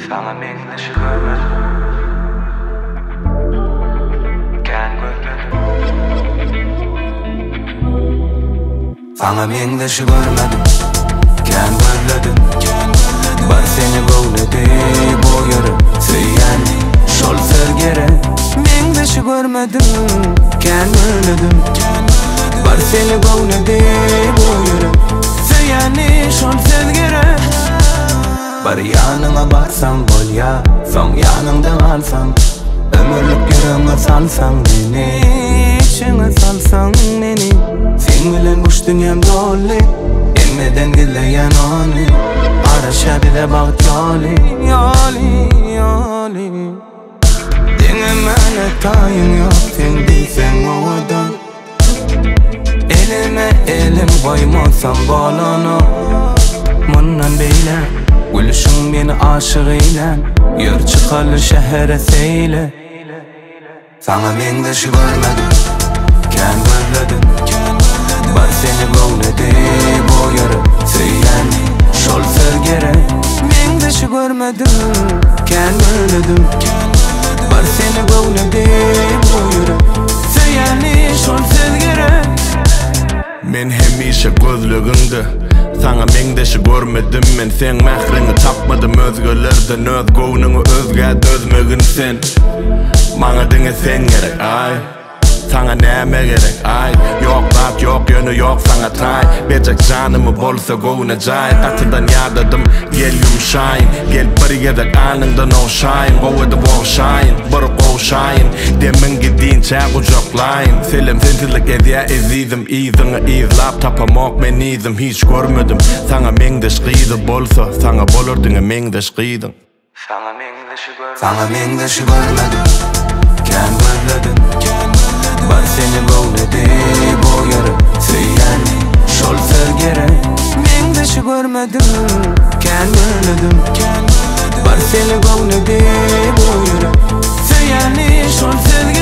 Sana mengleşi görmedim. Ken gözledim. Sana mengleşi görmedim. Ken gözledim. Bar seni boğledi bu yürü Söyyen şol sevgere mengleşi görmedim. Ken gözledim. Bar seni boğledi bu yürü Söyyen şol sevgere Bar yanına barsam bol ya Son yanında kalsam Ömürlük yüreğime salsan beni İçine salsan beni Sen bilen kuş dünyam dolu Emmeden dileyen onu Araşa bile bağıt yoli Yoli Dinlemene tayın yok Sen değilsen o adam Elime elim koymazsam bolunu Bundan beyle Gülüşün beni aşık eyle Yör çıkalı şehre seyle Sana mengleşi görmedim. Ken gözledim. Bar seni boğledi bu yürü Söyyen şol sevgere mengleşi görmedim. Ken gözledim. Bar seni boğledi bu yürü Söyyen şol sevgere Men hemişe gözlüğünde Sana mengdeşi görmedim men sen mehrini tapmadım özgölerden öz goğununu özgä dözmegin sen Mana dine sen gerek ay Sana näme gerek ay Yok bak yok yönü yok sana tay Becek canımı bolsa goğuna cay Katından yadadım gel yumşayın Gel bir yedek anından oşayın Goğudu boğşayın Barık oşayın Demin gidin çay kucaklayın Selim sentilik edya ezizim İzini izlap tapamak men izim Hiç görmedim Sana mengdeş gıydı bolsa Sana bolur dine mengdeş gıydın Sana mengleşi görmedim. Ken gözledim. Bar seni boğledi bu yürü Söyyen şol sevgere mengleşi görmedim. Ken gözledim. Bar seni boğledi bu yürü Söyyen şol sevgere